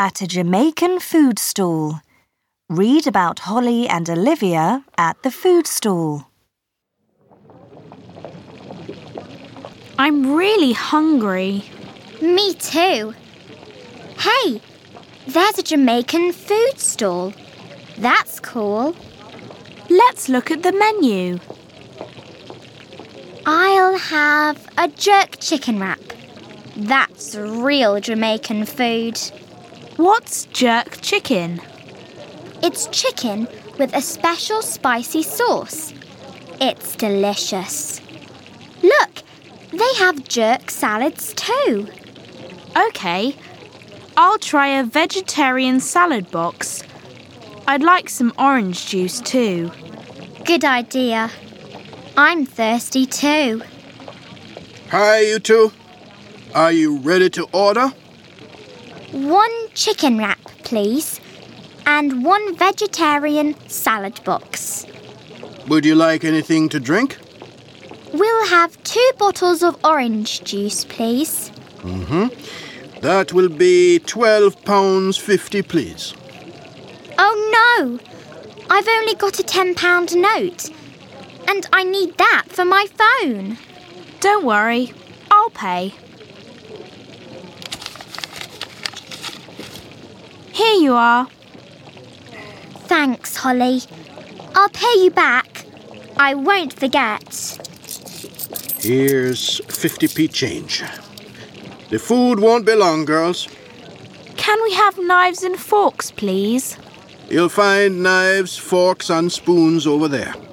at a Jamaican food stall. Read about Holly and Olivia at the food stall. I'm really hungry. Me too. Hey, there's a Jamaican food stall. That's cool. Let's look at the menu. I'll have a jerk chicken wrap. That's real Jamaican food. What's jerk chicken? It's chicken with a special spicy sauce. It's delicious. Look, they have jerk salads too. OK, I'll try a vegetarian salad box. I'd like some orange juice too. Good idea. I'm thirsty too. Hi, you two. Are you ready to order? 1 chicken wrap, please, and 1 vegetarian salad box. Would you like anything to drink? We'll have 2 bottles of orange juice, please. That will be £12.50, please. Oh no! I've only got a £10 note, and I need that for my phone. Don't worry, I'll pay. Here you are. Thanks, Holly. I'll pay you back. I won't forget. Here's 50p change. The food won't be long, girls. Can we have knives and forks, please? You'll find knives, forks and spoons over there.